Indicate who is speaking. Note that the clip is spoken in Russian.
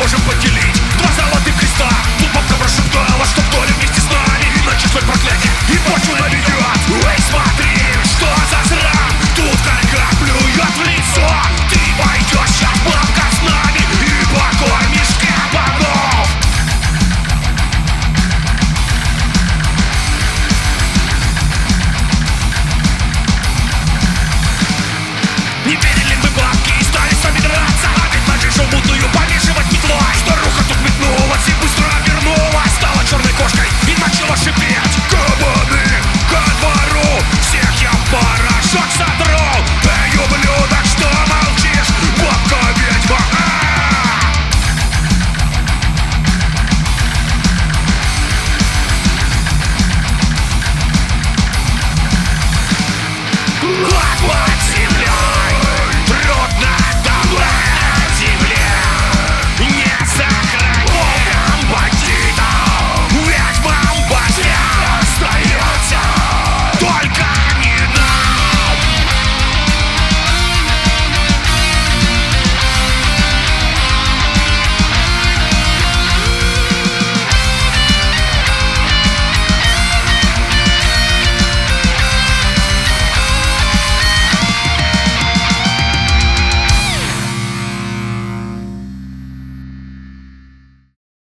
Speaker 1: можем поделить два золотых креста. Тут бабка прошептала, что в доле вместе с нами, иначе твое проклятие и почву наведет. Эй, смотри, что за срам, тут корга плюет в лицо. Ты пойдешь сейчас, бабка, с нами и покормишь кабанов. Не верили мы бабки и стали сами драться. Опять на чешу мутную помешивать метлой. Старуха тут метнулась и быстро обернулась. Стала черной кошкой и начала шипеть. Кабаны ко двору, всех я в порошок